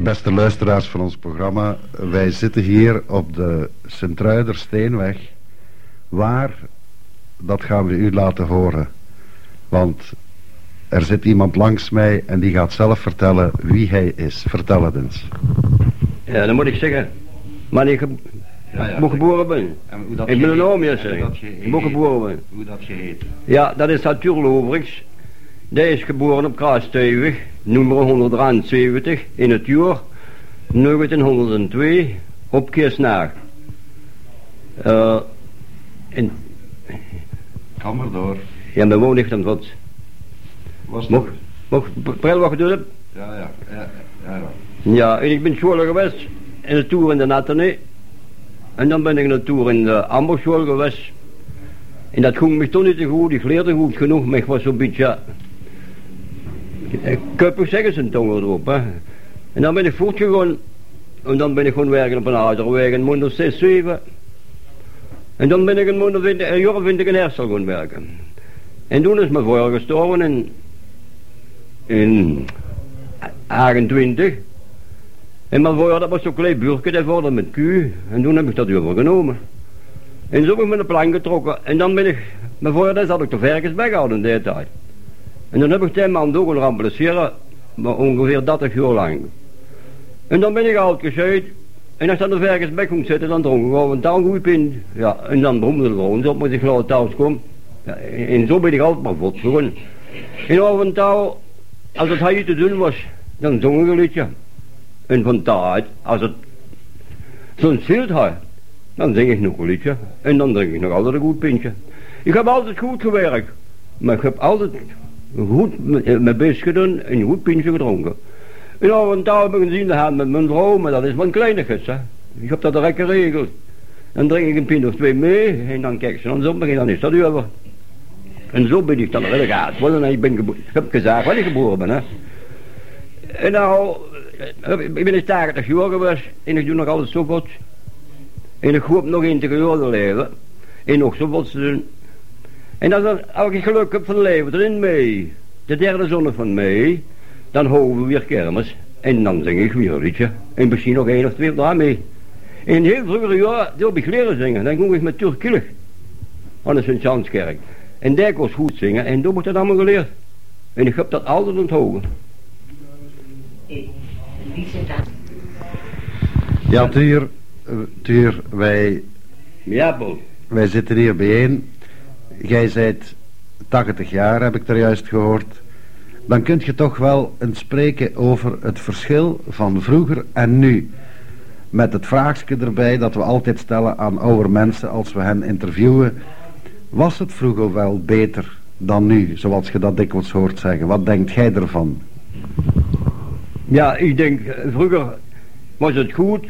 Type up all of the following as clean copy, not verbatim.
Beste luisteraars van ons programma, wij zitten hier op de Sint-Truidersteenweg. Waar, dat gaan we u laten horen. Want er zit iemand langs mij en die gaat zelf vertellen wie hij is. Vertel het eens. Ja, dan moet ik zeggen, wanneer ik geboren ben. Ik ben een oom, ja zeggen. Ik moet geboren ben. Hoe dat geheet? Ja, dat is Arthur Loveriks. Die is geboren op Kraasteweg, nummer 173, in het jaar 1902, op Keersnaar. Kan maar door. Ja, mijn woon ligt aan wat. Mocht pril wat gedaan? Ja. Ja, en ik ben school geweest, in de tour in de Nathalie. En dan ben ik in de tour in de Amberschool geweest. En dat ging me toch niet te goed, ik leerde goed genoeg, maar ik was zo'n beetje... kuppig zeggen ze een tong erop, hè. En dan ben ik voortgegaan. En dan ben ik gewoon werken op een ouderweg, een maand of 6, 7. En dan ben ik een jaar vind ik in Herstel gaan werken. En toen is mijn vader gestorven in 28. En mijn vader, dat was zo'n klein buurtje, dat vader met Q. En toen heb ik dat overgenomen. En zo heb ik met een plan getrokken. En dan ben ik, mijn vader zat ik te Verkensberg gehouden in die tijd. En dan heb ik 10 maanden ook gaan remplaceren, maar ongeveer 30 jaar lang. En dan ben ik uitgescheid. En als ik aan de Verkensbek ging zitten, dan dronk ik gewoon een touwgoed in. Ja, en dan bromde het gewoon zo, maar ik laat thuis kom. Ja, en zo ben ik altijd maar voortgegaan. En over een touw, als het hier te doen was, dan zong ik een liedje. En van tijd, als het zo'n zilt had, dan zing ik nog een liedje. En dan drink ik nog altijd een goed pintje. Ik heb altijd goed gewerkt, maar ik heb altijd goed mijn best gedaan en een goed pintje gedronken. En over een touw heb ik gezien dat met mijn vrouw, maar dat is maar een kleinigheid, hè. Ik heb dat direct geregeld. Dan drink ik een pint of 2 mee en dan kijk ze dan zo en dan is dat over. En zo ben ik dan redelijk uitgeworden en ik heb gezegd waar ik geboren ben, hè. En nou, ik ben eens 80 jaar geweest en ik doe nog alles zo goed. En ik hoop nog 1 jaar te leven en nog zo wat te doen. En als ik geluk heb van leven erin mee, de derde zonne van mei, dan houden we weer kermis. En dan zing ik weer een liedje. En misschien nog 1 of 2 dagen mee. In heel vroeger jaar, die heb ik leren zingen. Dan ging ik met Turkillig aan de Sint-Janskerk. En daar kon ik goed zingen. En toen heb ik dat allemaal geleerd. En ik heb dat altijd onthouden. Ja, Tuur, wij zitten hier bijeen. Jij bent 80 jaar, heb ik er juist gehoord. Dan kun je toch wel eens spreken over het verschil van vroeger en nu. Met het vraagje erbij dat we altijd stellen aan oude mensen als we hen interviewen. Was het vroeger wel beter dan nu, zoals je dat dikwijls hoort zeggen? Wat denkt jij ervan? Ja, ik denk, vroeger was het goed.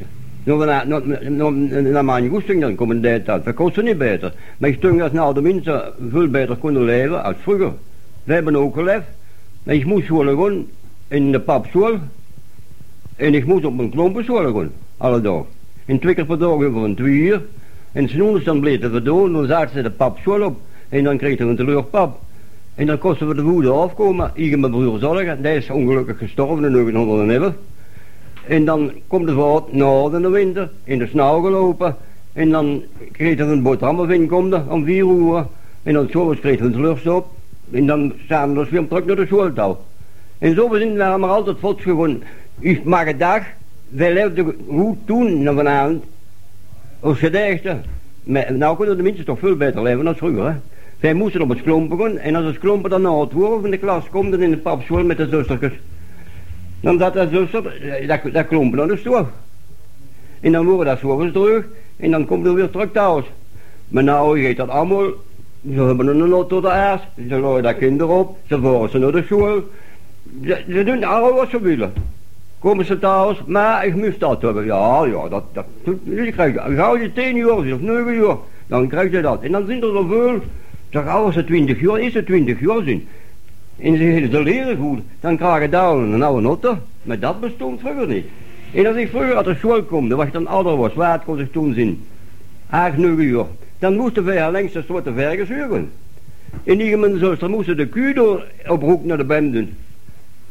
Naar mijn goesting dan komen de tijd. Dat kost niet beter. Maar ik denk dat nou de mensen veel beter kunnen leven als vroeger. We hebben ook geleefd. En ik moest gewoon gaan in de papschool. En ik moest op een klompenschool gaan, alle dagen. En 2 keer per dag voor een 2 uur. En s'noens dan bleven we door, dan zaten ze de papschool op. En dan kreeg we een teleurpap. En dan kosten we de woede afkomen. Ik en mijn broer zorgen, die is ongelukkig gestorven in 1911. En dan komt de vaart na de winter, in de sneeuw gelopen. En dan kreeg we een boterhammen inkomen om 4 uur. En dan s'avonds kreeg we een lust op. En dan staan we dus weer terug naar de schooltouw. En zo zijn we maar altijd voortgegaan. Ik mag een dag, wij leefden goed toen naar vanavond. Als gedachte. Nou kunnen de mensen toch veel beter leven dan vroeger, hè. Wij moesten op het klompen gaan. En als het klompen dan na het woord van de klas komt, dan in de papschool met de zustertjes. Dan zat de zuster, dat klompen naar de stoel. En dan worden dat s'avonds terug. En dan komt er weer terug thuis. Maar nou gaat dat allemaal. Ze hebben een lot tot de aars, ze gooien dat kind erop, ze voeren ze naar de school. Ze doen alles wat ze willen. Komen ze thuis, maar ik moest dat hebben. Ja, dat krijg je. Gauw je 10 uur of 9 uur, dan krijg je dat. En dan zijn er zoveel, zeg als ze 20 jaar, is het 20 jaar zijn. En ze leren goed, dan krijg je daar een oude notte. Maar dat bestond vroeger niet. En als ik vroeger uit de school kwam, wat ik dan ouder was, waar kon ik toen zien? 8, 9 uur. Dan moesten wij langs de soorten vergezuren. En die mijn zuster moesten de kuur door op hoek naar de bem doen.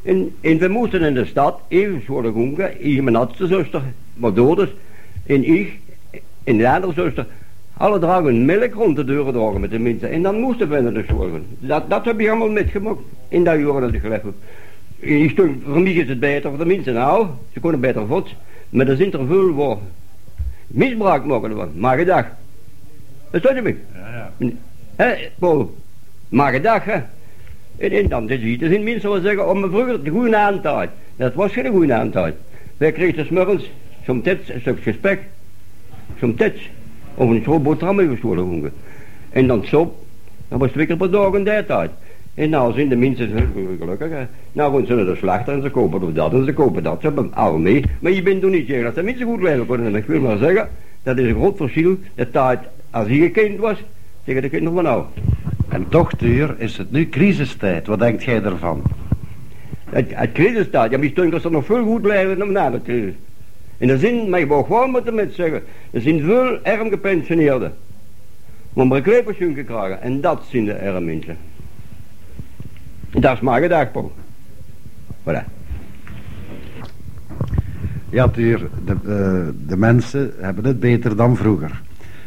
En we moesten in de stad, even scholen gonken, ik mijn oudste zuster, wat dood is, en ik, en de andere zuster, alle dagen melk rond de deuren dragen met de mensen. En dan moesten we naar de school gaan. Dat heb ik allemaal metgemaakt, in dat jaren dat ik geleefd heb. Ik stond, voor mij is het beter voor de mensen, nou, ze kunnen beter voort, maar er zijn er veel waar misbruik maken van, maar gedag. Dat staat je me? Ja. Hé, Paul, maar gedag, hè. En dan zie je, er zijn mensen die zeggen, om vroeger de goede aantijd. Dat was geen goede aantijd. Wij kregen 's morgens zo'n tets, een stukje spek, zo'n tets, of een soort boterham even scholen hongen. En dan sop, dat was 2 keer per dag in die tijd. En nou zijn de mensen gelukkig, hè. Nou gaan ze naar de slachter en ze kopen of dat en ze kopen dat. Ze hebben al mee, maar je bent toch niet zeggen dat de mensen goed leven kunnen. En ik wil maar zeggen, dat is een groot verschil, de tijd als hij een kind was, tegen de kinderen van nou. En toch, Tuur, is het nu crisistijd. Wat denkt jij ervan? Het crisistijd, ja, misschien dat ze nog veel goed blijven dan na de crisis. In de zin, maar je mag gewoon met de mensen zeggen, er zijn veel arm gepensioneerden. Om een klepensioen te krijgen, en dat zijn de arme mensen. Dat is maar gedacht, Paul. Voilà. Ja, Tuur, de mensen hebben het beter dan vroeger.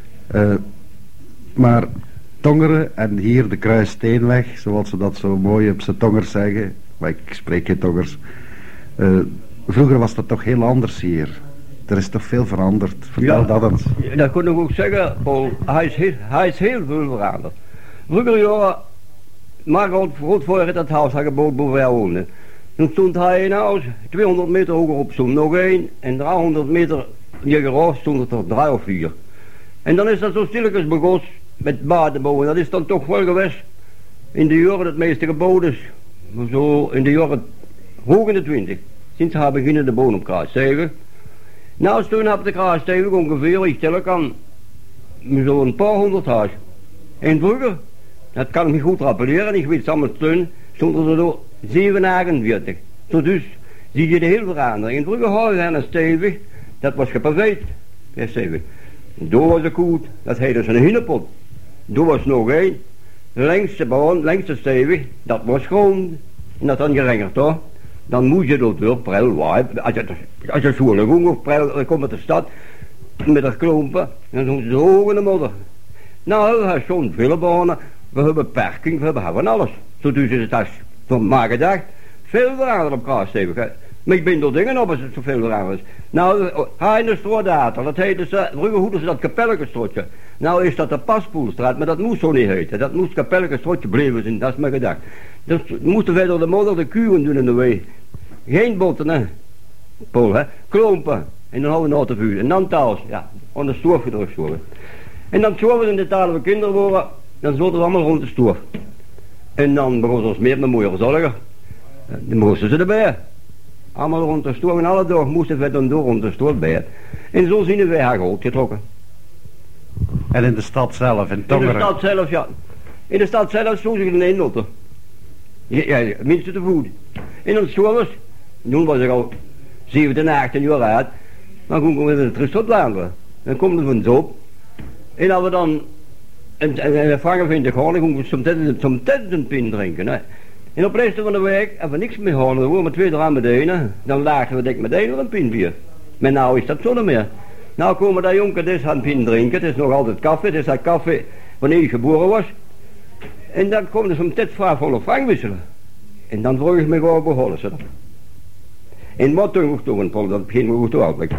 Maar Tongeren en hier de Kruissteenweg, zoals ze dat zo mooi op z'n Tongers zeggen, maar ik spreek geen Tongers. Vroeger was dat toch heel anders hier. Er is toch veel veranderd. Vertel dat eens. Dat kon ik ook zeggen, Paul. Hij is heel veel veranderd. Vroeger jaren, maar goed voor het huis had gebouwd boven hij woonde. Toen stond hij in een huis, 200 meter hogerop stond nog één, en 300 meter neeraf stond er 3 of 4. En dan is dat zo stilletjes begonnen met baden bouwen. Dat is dan toch wel geweest in de jaren het meeste gebouwd is. Zo in de jaren hoog in de 20. Sinds hij beginnen de bouwen op Kruisstegen. Nou, toen op de Kruisstegen ongeveer, ik stel ik aan, zo'n paar 100 huis. En vroeger, dat kan ik me goed rappelleren, ik weet samen steun, stonden er door 47. Zo dus zie je de hele verandering. En vroeger hadden we een stevig, dat was gepaveerd, stevig. Door was het goed, dat heette een hinnepot. Door was nog één, längste baan, längste stevig, dat was gewoon, en dat dan gerengerd hoor. Dan moet je door prel, als je schoenen ging of prel, dan komt uit de stad, met dat klompen, en dan zo hoog in de modder. Nou, we hebben zo'n veel banen, we hebben parking, we hebben alles. Zo dus is het als van maar gedacht, veel veranderd op Kruisstevig. Maar ik ben door dingen op als het zoveel veranderd is. Nou, hij in de Strodater, dat heette ze, vroeger hoeden ze dat Kapellekenstrotje. Nou is dat de Paspoelstraat, maar dat moest zo niet heten. Dat moest Kapellekenstrotje blijven zijn, dat is mijn gedacht. Dus moesten wij door de modder de kuwen doen in de wei. Geen botten, hè. Paul, hè. Klompen. En dan hadden we een autovuur. En dan thuis, ja, aan de stoof gedrukt worden. En dan schoven we in de talen we kinderen worden, dan zouden we allemaal rond de stoof. En dan begonnen ze ons meer met mooie verzorgen. Dan moesten ze erbij. Allemaal rond de stoof en alle dag moesten we dan door rond de stoof bij. En zo zien wij haar groot getrokken. En in de stad zelf, in Tongeren? In de stad zelf, ja. In de stad zelf stond ik in 1 auto. Ja, minstens te voet. En dan stond toen was ik al 17, 18 jaar oud. Dan kon ik weer terug tot Vlaanderen. Dan komt er van zo. En als we dan en vangen vinden gaan, dan kon ik soms een pin drinken. Hè. En op de rest van de week hebben we niks meer gehad, gewoon met 2 dram bedienen. Dan lagen we dik meteen een pin bier. Maar nou is dat zo niet meer. Nou komen dat jonker dus aan pin drinken, het is nog altijd koffie, het is dat koffie wanneer je geboren was. En dan komt er zo'n tijd vraag voor vang wisselen. En dan vroeg ik me gewoon begonnen ze. En wat toen ook doen, Paul, dat begint me goed te uitleggen.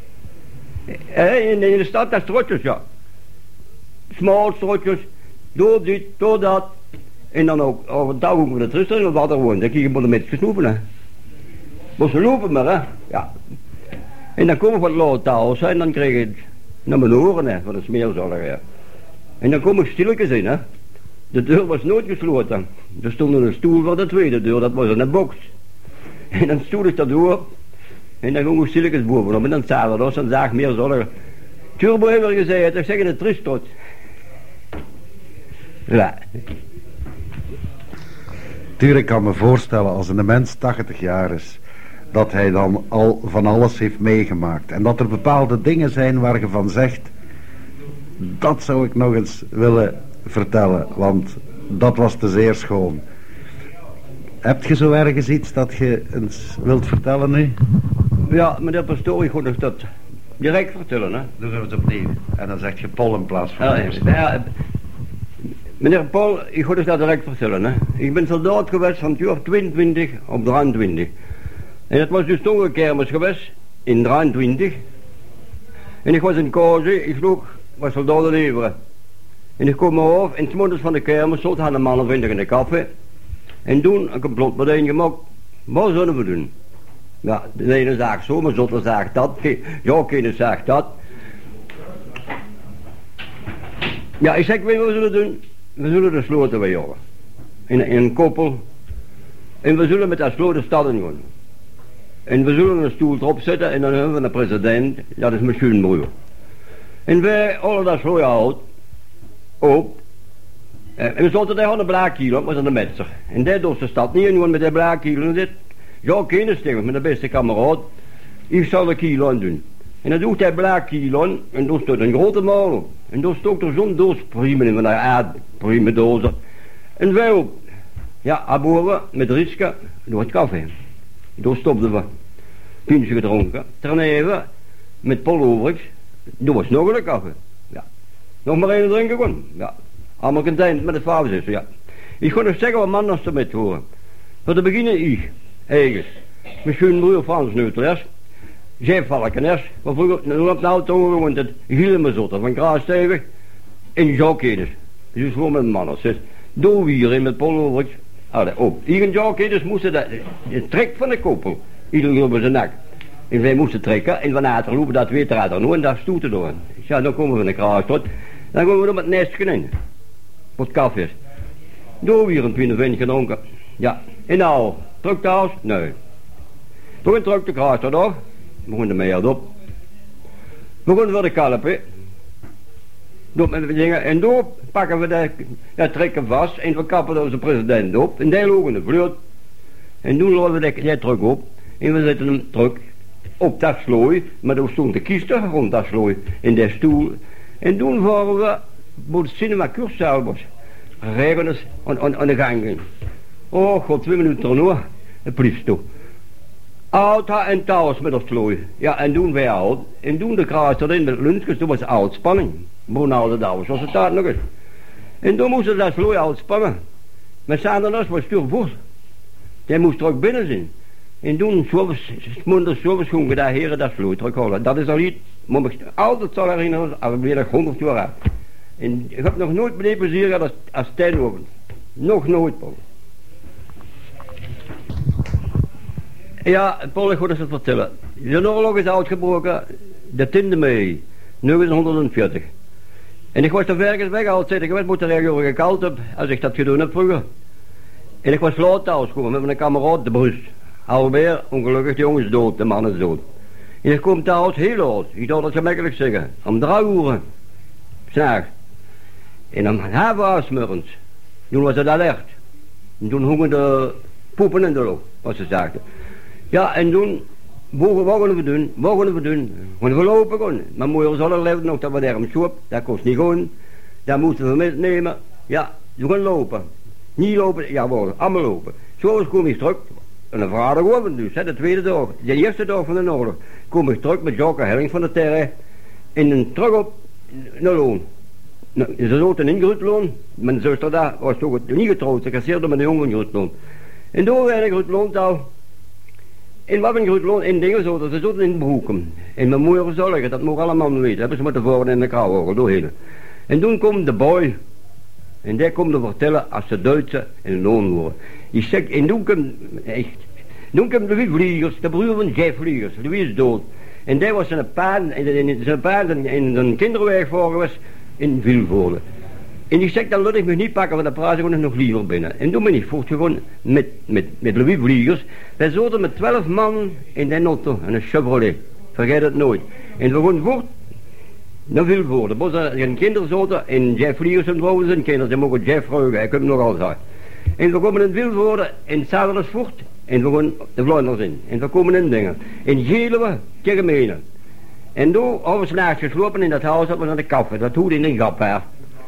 In de stad, dat strotjes, ja. Smal strotjes, door dit, door dat. En dan ook, over het dag ook weer terug en wat er woont. Dan krijg je met gesnoepen, hè. Maar ze lopen maar, hè. Ja. En dan komen we van het late thuis, en dan krijg je naar mijn oren, hè, van de smeerzorg, ja. En dan kom ik stilletjes in, hè. De deur was nooit gesloten. Er stond een stoel voor de tweede deur, dat was een box. En dan stoel ik dat door. En dan ging ik stilletjes bovenop. En dan zagen we dat, dan zag ik meer zorgen. Turbo heeft er gezegd, ik zeg het trist tot. Ja. Tuurlijk kan me voorstellen, als een mens 80 jaar is, dat hij dan al van alles heeft meegemaakt. En dat er bepaalde dingen zijn waar je van zegt, dat zou ik nog eens willen vertellen, want dat was te zeer schoon. Heb je zo ergens iets dat je eens wilt vertellen nu? Ja, meneer Pastoor, ik kon dat direct vertellen, hè. Doe het opnieuw. En dan zeg je Paul in plaats van meneer Paul, ik ga dat direct vertellen, hè. Ik ben soldaat geweest van het jaar 22 op 23. En het was dus toch een kermis geweest, in 23. En ik was in Kozen, ik was soldaat in Everen. En ik kom maar af, en 's morgens van de kermis stond aan de mannen 20 in de café. En toen een complot meteen gemaakt, wat zullen we doen? Ja, de ene zaagt zo, maar de andere zaagt dat. Ja, keine zaagt dat. Ja, ik zeg, weet je wat we zullen doen? We zullen de sloten wegjagen. In een koppel. En we zullen met dat sloot de stad in gaan. En we zullen een stoel erop zetten en dan hebben we een president, dat is mijn schoonbroer. En wij hadden dat sloot gehouden, op. En we zaten daar aan de blaakkiel op, was aan de metser. En daar door de stad niet in gaan met de blaakkiel en dit. Ja, geen stil, met de beste kameraad. Ik zal de kiel aan doen. En dan doet hij blaakkiel aan en dan stond een grote maal op. En dan stond er zo'n doos priemen in, van die aardpriemen dozen. En wij op. Ja, aboven met Riska door het café. Daar stopten we. Pintje gedronken. Daarna met Paul Overiks. Er was nog een café. Ja. Nog maar één drinken gewoon. Ja. Allemaal content met het vader, ja. Ik ga nog zeggen wat man als ze met horen. Voor te beginnen ik. Eigen. Mijn schoonbroer Frans Neuters. Jeff Valkeners. Waar vroeger nog op de auto gewoond het Gilmezotter van Kraastegen. En Jacques Edes. Dus gewoon met mannen. Door hierin met Paul Overiks. Allee, op. Hier en Jacques Edes moesten de trek van de koppel. Iedereen op zijn nek. En wij moesten trekken. En van later lopen dat weer eruit. En daar stoeten door. Ja, dan komen we van de Kraastad. Dan gaan we er met het nestje in. Wat kafjes. Door hier een 20 gedronken. Ja. En nou, terug thuis? Nee. Toen terug de Kraastad af. We begonnen de meerd op. We begonnen voor de kalpen. Door met de dingen. En door pakken we dat trekken vast. En we kappen onze president op. En die lopen de vloot. En toen lopen we die terug op. En we zetten hem terug op dat slooi. Maar toen stond de kisten rond dat slooi. In die stoel. En toen waren we voor de cinema Cursaal was. Regeners aan de gang. Oh god, 2 minuten erna. Het blieft toe. Oud en thuis met dat slooi. Ja, en toen wij oud. En toen de kraas erin met lunchjes, toen was oudspanning. Brunoude Douwers was het daar nog eens. En toen moesten dat slooi uitspannen. Met Sandernas was stuur voort. Die moest terug binnen zijn. En toen s'monders gingen daar heren dat slooi terughalen. Dat is al iets, maar ik altijd zal herinneren, als weer 100 jaar uit. En ik heb nog nooit meer plezier gehad als Stijnhoven. Nog nooit, Paul. Ja, Paul, ik ga eens vertellen. De oorlog is uitgebroken, de 10e mei, 1940. En ik was er vergens weg altijd, ik moet er ergens gekald heb, als ik dat gedaan heb vroeger. En ik was laat thuis gekomen met mijn kameraad de Brust. Alweer, ongelukkig, de jongen is dood, de man is dood. En ik kom thuis heel laat, ik zou dat gemakkelijk zeggen, om 3 uur. S'nachts. En om 7:30 toen was het alert. En toen hongen de poepen in de lucht, wat ze zagen. Ja, en toen, wat gaan we doen? Wat gaan we doen? Gaan we lopen gewoon. Mijn moeder zal er leven nog dat we daar om schoop, dat kost niet gewoon. Daar moesten we metnemen. Ja, we gaan lopen. Niet lopen, ja, we allemaal lopen. Zo kom ik terug. En een vader gewoon dus, hè, de tweede dag. De eerste dag van de oorlog. Kom ik terug met Jacques Helling van de Terre. En een terug op naar Loon. Nou, ze zouden in Groetloon. Mijn zuster daar was toch niet getrouwd. Ze kasseerde met een jongen in Groetloon. En toen werd ik Groetloon touw. En wat in Groetloon in dingen zouden ze zouden in Broeken. En mijn moeder zorgen, dat mogen allemaal weten. Hebben ze moeten voren in de kouwogel doorheen. En toen komt de boy. En die komt te vertellen als de Duitse in Loon worden. Ik zeg, en toen komt Louis Vliegers, de broer van Jeff Vliegers. Louis is dood. En die was zijn paard in zijn kinderweg voor was in Vilvoorde. En ik zeg, dan laat ik me niet pakken, want dan praat ik nog liever binnen. En toen ben ik voortgegaan met Louis Vliegers. Wij zaten met 12 man in die auto, en een Chevrolet. Vergeet het nooit. En we gaan voort naar Vilvoorde. Er zijn kinderen zaten, en Jeff Vliegers en vrouwen zijn kinderen. Ze mogen Jeff vragen, ik heb hem nog al gezegd. En we komen in Vilvoorde, en zaterdag voort. En we gaan de Vlaanders in. En we komen in dingen. En gelen we tegen menen. En toen hebben we s'nachts geslopen in dat huis, dat we naar de kaffe. Dat hoed in een gap.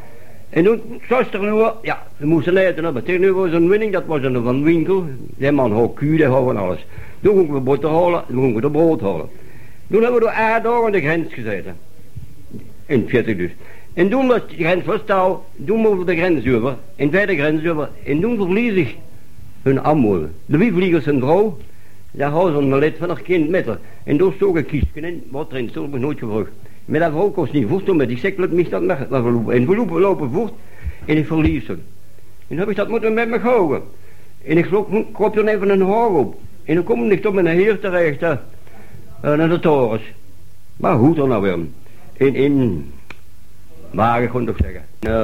En toen, 60 uur, ja, we moesten eten hebben. Tegenover zo'n winning, dat was een van winkel. Die man houdt kuur, die houdt van alles. Toen gingen we boter halen, toen gingen we de brood halen. Toen hebben we door 8 dagen aan de grens gezeten. In 40 dus. En toen was de grens verstaan, toen moesten we de grens over. En bij de grens over. En toen verlies ik hun ammoel. De wie vliegen zijn vrouw, daar had zo'n lid van haar kind met haar. En toen stond een kistje in, wat erin stond, heb ik nooit gevraagd. Met dat vrouw kost niet voort, met die seklet mis dat maar verlopen. En we lopen voort en ik verlies hem. En dan heb ik dat moeten met me houden. En ik krop dan even een haar op. En dan kom ik toch met een heer terecht naar de torens. Maar hoe dan nou weer? In maar ik kon toch zeggen. Nou,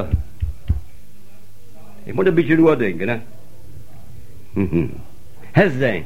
ik moet een beetje doordenken, hè. Het zijn.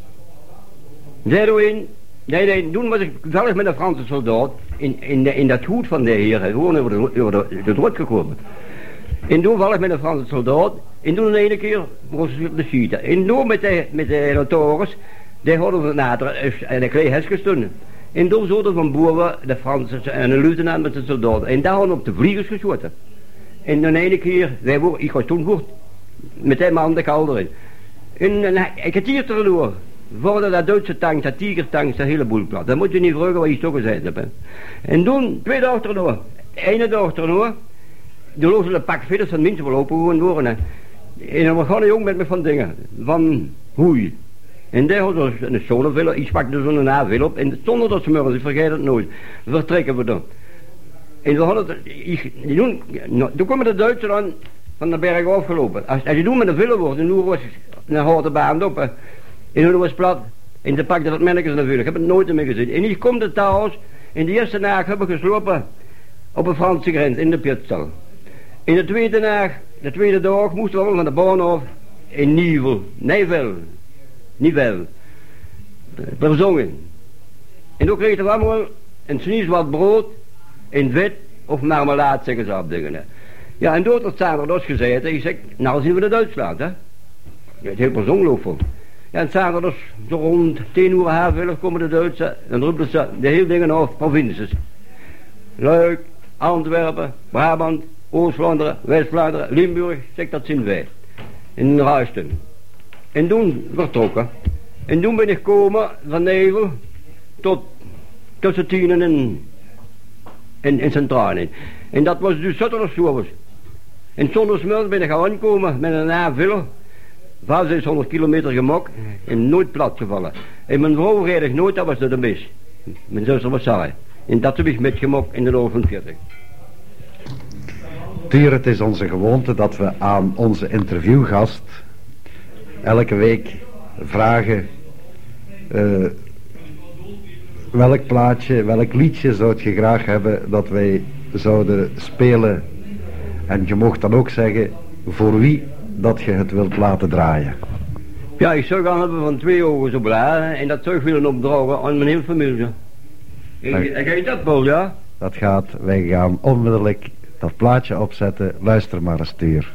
Nee, toen was ik toevallig met een Franse soldaat in dat hoed van de heer, gewoon over de drood gekomen. En toen was ik met een Franse soldaat, en toen de ene keer was ik op de schieten. En toen met de notaris, die hadden we nader en ik kreeg gestonden. En toen zouden van boven de Fransen en een luitenant met de soldaat. En daar hadden we op de vliegers geschoten. En de ene keer, ik was toen goed, met die man de kalder in. En ik had hier erdoor. Voordat dat Duitse tank, dat tigertank, dat hele boel plat. Dan moet je niet vragen wat je toch gezegd hebt. En toen, 2 dagen erdoor. Ene dag erdoor. Toen lozen een pak fidders van mensen wel open gewoon worden. En dan begon een jong met me van dingen. Van hoei. En daar had een zonnevel, ik pakte zo'n navel op. En zonder dat smurren, ik vergeet het nooit. Vertrekken we dan. En we hadden toen kwamen de Duitsers aan van de berg afgelopen. Als je toen met een villen wordt, en toen was een houten baan op. En toen was plat. En ze pakte dat mannetjes naar vuur. Ik heb het nooit meer gezien. En ik kom thuis. En de eerste nacht heb ik geslopen op een Franse grens in de pitstal. In de tweede dag moesten we allemaal naar de baan af in Nivel. Verzongen. En toen kregen we allemaal een sniezwart brood in vet of marmelaad, zeggen ze op dingen. Ja, en toen had zaterdag gezeten. Ik zeg, nou zien we de Duitsland, hè. Ja, het is heel persoonlijk voor. Ja, en zaterdag zo rond 10 uur half komen de Duitsers. Dan roepen ze de hele dingen af, provincies. Luik, Antwerpen, Brabant, Oost-Vlaanderen, West-Vlaanderen, Limburg, zeg dat zijn wij. In Ruisten. En toen vertrokken. En toen ben ik gekomen van Nevel tot tussen Tienen en Centrale. En dat was dus zaterdagsmorgens. En zondagsmorgen ben ik gaan aankomen met een A-villa. 600 kilometer gemak en nooit plat gevallen. En mijn vrouw reed ik nooit, dat was de mis. Mijn zuster was saai. En dat heb ik met gemak in de ogen 40. Tier, het is onze gewoonte dat we aan onze interviewgast elke week vragen welk plaatje, welk liedje zou je graag hebben dat wij zouden spelen. En je mocht dan ook zeggen voor wie dat je het wilt laten draaien. Ja, ik zou gaan hebben van 2 ogen zo blij en dat zou ik willen opdragen aan mijn hele familie. En ga je dat, Paul, ja? Dat gaat, wij gaan onmiddellijk dat plaatje opzetten. Luister maar eens, Tier.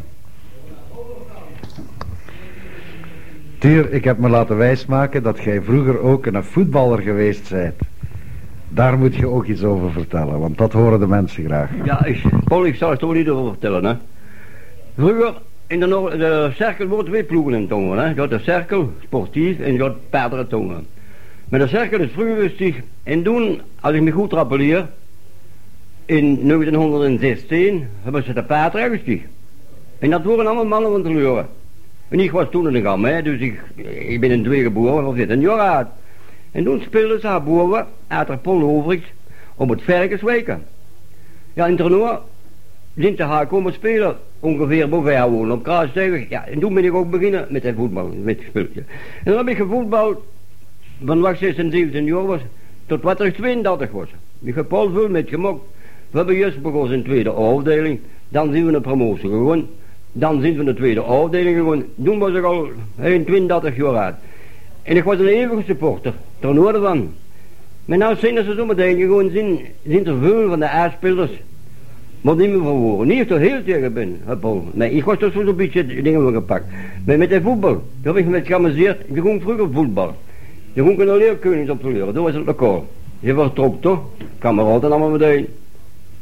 Tier, ik heb me laten wijsmaken dat jij vroeger ook een voetballer geweest bent. Daar moet je ook iets over vertellen, want dat horen de mensen graag. Ja, Paul, ik zal het toch niet over vertellen, hè. Vroeger, in de cirkel wordt 2 ploegen in Tongen, hè. Je had de cirkel, sportief, en je had paarderen Tongen. Maar de cirkel is vroeger rustig. En toen, als ik me goed rappeleer, in 1916 hebben ze de paarderen gestiegen. En dat waren allemaal mannen van de leuren. En ik was toen in de gam, hè, dus ik ben in 2 geboren, of dit, een jaar oud. En toen speelden ze haar boven, uit de Pol overigens, op het Verkensweken. Ja, in Ternoor zijn ze haar komen spelen, ongeveer boven haar wonen, op Kruisstegen. Ja, en toen ben ik ook beginnen met het voetbal, met het speeltje. En dan heb ik gevoetbald, van wat 16, 17 jaar was, tot wat er 32 was. Ik heb Paul veel met gemak. We hebben juist begonnen in de 2e afdeling, dan zien we een promotie gewoon. Dan zijn we in de 2e afdeling gewoon. Toen was ik al 21 jaar oud. En ik was een eeuwige supporter, ter noorden van. Maar nou zijn ze zo meteen gewoon, zijn er veel van de A-spelers, wat niet meer verwoorden. Niet zo heel tegen ben, Paul. Nee, ik was toch zo'n beetje dingen van gepakt. Maar met de voetbal, daar heb ik me met geamuseerd. Je ging vroeger voetbal. Je ging een leerkoning op te leren, dat was het lokaal. Je vertrok toch, kameraden allemaal meteen.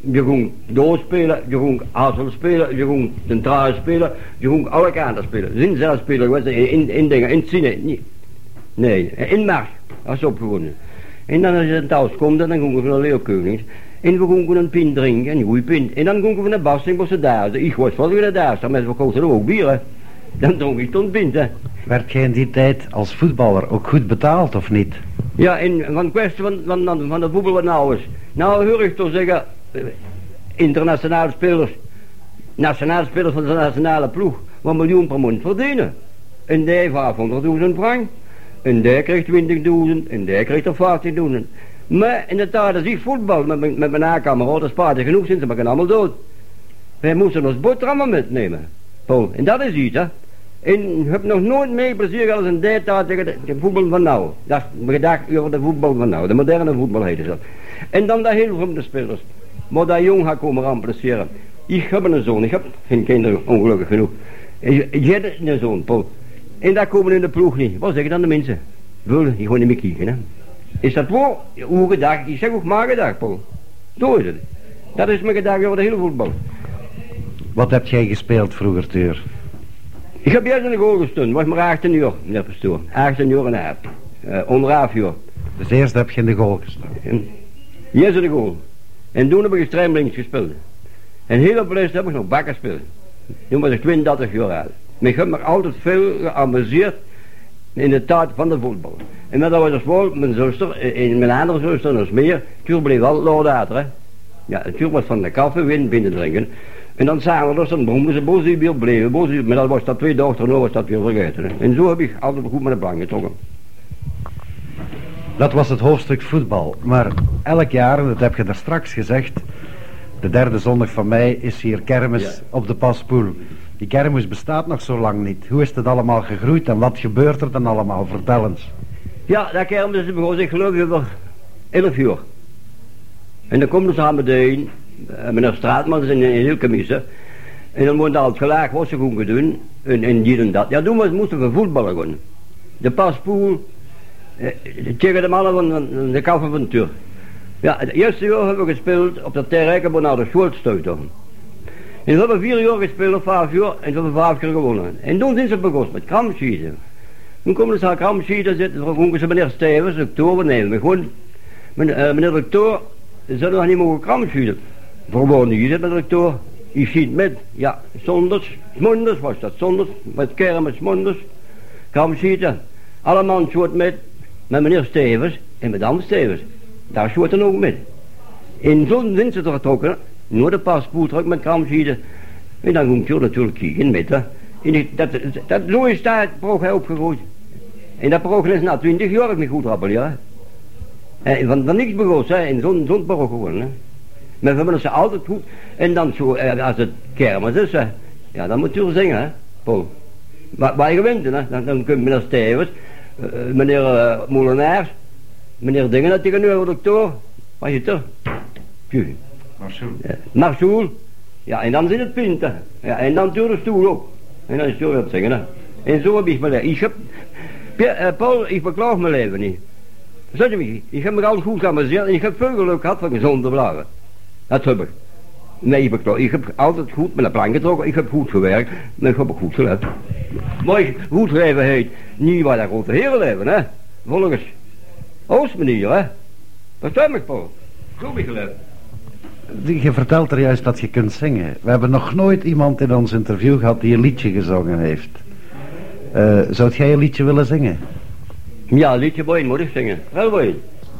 Je ging doorspelen, je ging Hazel spelen, je ging centraal spelen, je ging alle kanten spelen. Zin zelf spelen, in dingen, in zinnen, niet. Nee, in mars, als ze opgewonnen. En dan als je thuis komt, dan gingen we van de Leeuwkonings. En we gingen een pint drinken, een goede pint. En dan gingen we naar Bas en was het daar. Ik was wel weer daar, maar we kochten ook bieren. Dan dronk ik toen pint, hè. Werd jij in die tijd als voetballer ook goed betaald of niet? Ja, en van de kwestie van de voetbal wat nou is. Nou hoor ik toch zeggen, internationale spelers, nationale spelers van de nationale ploeg, wat miljoen per maand verdienen. En die 500.000 frank, en die krijgt 20.000, en die krijgt er 40.000. Maar in de tijd als ik voetbal met mijn nakamer, dat spaarde genoeg, zijn ze maar allemaal dood. Wij moesten ons boterhammen metnemen, Paul, en dat is iets, hè. En ik heb nog nooit meer plezier gehad als in die tijd tegen de voetbal van nou. Dat is mijn gedachte over de voetbal van nou, de moderne voetbal heet dat. En dan de heel van de spelers. Maar dat jong gaat komen remplaceren. Ik heb een zoon, ik heb geen kinderen, ongelukkig genoeg. Ik heb een zoon, Paul. En daar komen in de ploeg niet. Wat zeggen dan de mensen? Willen, die gewoon niet meer kijken, hè. Is dat wel? Hoe gedacht? Ik zeg ook maar gedacht, Paul. Zo is het. Dat is mijn gedachte over de hele voetbal. Wat heb jij gespeeld vroeger, Tuur? Ik heb eerst in de goal gestaan, was maar 18 uur, meneer pastoor. 18 uur en een half. Onder 11 uur. Dus eerst heb je in de goal gestaan? Eerst in de goal. En toen heb ik extreem gespeeld. En heel op de lijst heb ik nog bakken gespeeld. Toen was ik 32 jaar oud. Maar ik heb me altijd veel geamuseerd in de tijd van de voetbal. En dat was dus wel mijn zuster, en mijn andere zuster nog meer. Tuur bleef wel later, hè. Ja, Tuur was van de koffie binnen drinken. En dan zagen we dus, dan begonnen ze boos weer bleven, maar dat was dat 2 dochters, nou was dat weer vergeten. Hè. En zo heb ik altijd goed met de plank getrokken. Dat was het hoofdstuk voetbal, maar elk jaar, en dat heb je daar straks gezegd, de 3e zondag van mei is hier kermis op de Paspoel. Die kermis bestaat nog zo lang niet. Hoe is het allemaal gegroeid en wat gebeurt er dan allemaal? Vertel eens. Ja, dat kermis is begonnen, ik geloof over 11 uur. En dan komt ze aan meteen, meneer Straatman is in heel commissie. En dan wordt altijd gelijk wat ze goed doen. En die en dat. Ja, toen moesten we voetballen gaan. De Paspoel, tegen de mannen van de Kaffe van Tuur. Ja, het eerste jaar hebben we gespeeld op de terrein naar de Schultstuiter. En we hebben 4 jaar gespeeld of 5 jaar en we hebben 5 keer gewonnen. En toen zijn ze begonnen met kramschieten. Toen komen ze aan kramschieten zitten, dan vroegen ze meneer Stevens, de dokter, nee, we gewoon, meneer de dokter, ze zullen nog niet mogen kramschieten. Gewoon niet, meneer de dokter, je schiet met, ja, zondags, mondags was dat, zondags, met kermis, mondags, kramschieten. Allemaal schoot met meneer Stevens en met Hans Stevens. Daar schoot er ook met. En zo zijn ze getrokken, naar de Paspoel terug met kramschieten. En dan ging je natuurlijk kijken met, hè. En zo is dat proog hij opgegroeid. En dat proog is na 20 jaar me goed rappelen, ja. En van niks begonnen, hè, en zo'n proog gewoon, hè. Maar we hebben ze altijd goed. En dan zo, als het kermis is, hè, ja, dan moet je zingen, hè, Paul. Waar je gewend, hè. Dan komt meneer Stevens, meneer Molenaars, meneer Dingen, dat tegenover de dokter. Wat is het er? Marsoel. Ja, en dan zit het pinten. Ja, en dan door de stoel ook. En dan is het zo op zingen, hè. En zo heb ik mijn leven. Ik heb, Paul, ik beklaag mijn leven niet. Zeg je me, ik heb me altijd goed geamuseerd en ik heb veel geluk gehad van gezond te blijven. Dat heb ik. Nee, ik heb altijd goed met de plank getrokken, ik heb goed gewerkt, maar ik heb ook goed geleefd. Maar goed leven heet niet waar dat grote heren leven, hè. Volgens Oostmanier, hè. Dat stem ik, Paul. Zo heb ik geleefd. Je vertelt er juist dat je kunt zingen. We hebben nog nooit iemand in ons interview gehad die een liedje gezongen heeft. Zou jij een liedje willen zingen? Ja, een liedje boy, moet ik zingen. Wel boy.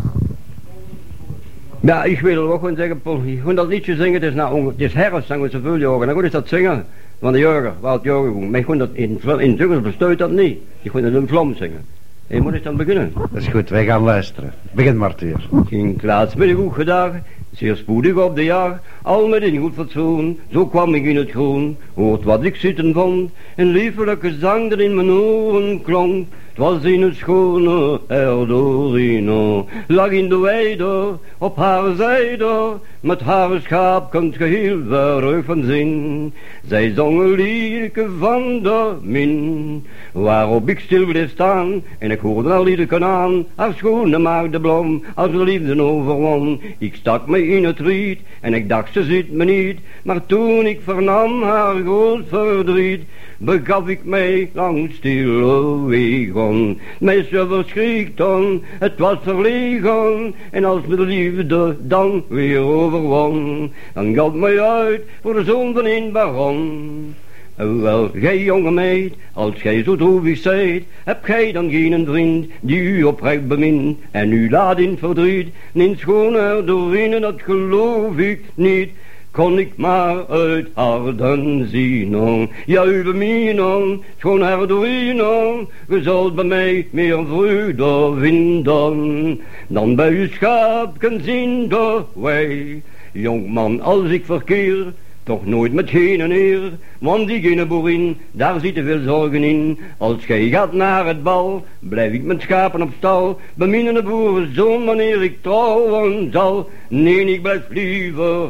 Ja, ik wil er ook gewoon zeggen, Paul, ik ga dat liedje zingen, het is herfst, dan gaan we zoveel jaren. Dan ga ik dat zingen van de jurgen, waar het jurgen komt. Maar ik ga dat in Zuggels bestuit dat niet. Ik ga dat in vlam zingen. En moet ik dan beginnen? Dat is goed, wij gaan luisteren. Begin maar, Tuur. Ging laatst met een goed gedag, zeer spoedig op de jacht, al met een goed fatsoen, zo kwam ik in het groen, hoort wat ik zitten vond, een liefelijke zang er in mijn oren klonk. Het was in een schone Erdorino, lag in de weide op haar zijde, met haar schaap kunt geheel verheugd van zin. Zij zong een liedje van de min, waarop ik stil bleef staan, en ik hoorde haar liedje aan, haar schone maagdenblom, als de liefde overwon. Ik stak me in het riet, en ik dacht ze ziet me niet, maar toen ik vernam haar groot verdriet, begaf ik mij langs stille wegen. Meisje verschrikt dan, het was verlegen, en als me de liefde dan weer overwon, dan gaf mij uit voor de zoon van een baron. Wel, gij jonge meid, als gij zo droevig zijt, hebt gij dan geen vriend die u oprecht bemint, en u laat in verdriet, in schoon Erdorino, dat geloof ik niet. Kon ik maar uit harden zien, ja u beminnen, schoon Erdorino, ge zult bij mij meer vreugde vinden, dan bij uw schaapken zien de wij. Jongman, als ik verkeer, toch nooit met geen eer, want die gene boerin, daar zitten veel zorgen in. Als gij gaat naar het bal, blijf ik met schapen op stal, beminnen de boerenzoon wanneer ik trouwen zal. Nee, ik blijf liever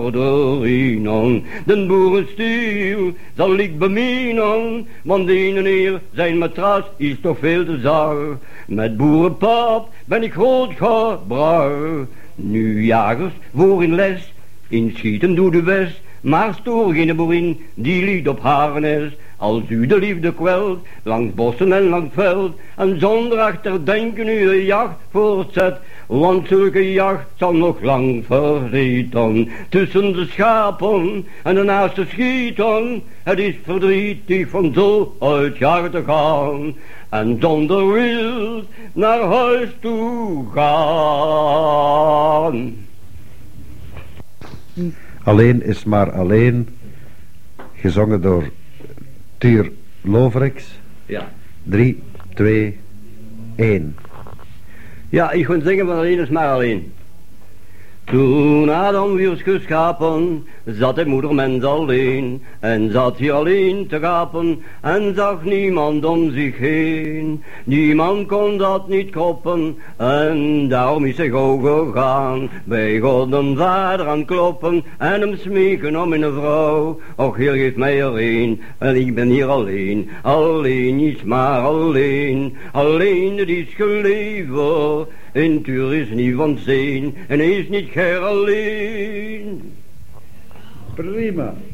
Erdorino, den boerenstiel zal ik beminnen, want de ene eer zijn matras is toch veel te zwaar. Met boerenpap ben ik groot gebracht. Nu jagers, voor in les, in schieten doe de best, maar stoor geen boerin, die liet op haar nest. Als u de liefde kwelt, langs bossen en langs veld, en zonder achterdenken u de jacht voortzet, want zulke jacht zal nog lang vergeten. Tussen de schapen en de naaste schieten, het is verdrietig van zo uit jacht te gaan, en zonder wild naar huis toe gaan. Alleen is maar alleen, gezongen door Tuur Lovrix. Ja. 3, 2, 1. Ja, ik wil zingen van alleen is maar alleen. Toen Adam werd geschapen, zat de moedermens alleen, en zat hij alleen te gapen, en zag niemand om zich heen. Niemand kon dat niet koppen, en daarom is hij gauw gegaan, bij God een vader aan kloppen, en hem smeken om een vrouw. Och, Heer, geef mij er een, en ik ben hier alleen. Alleen is maar alleen, alleen het is geleven. En Tuur is niet van zeen, en hij is niet ger alleen. Prima.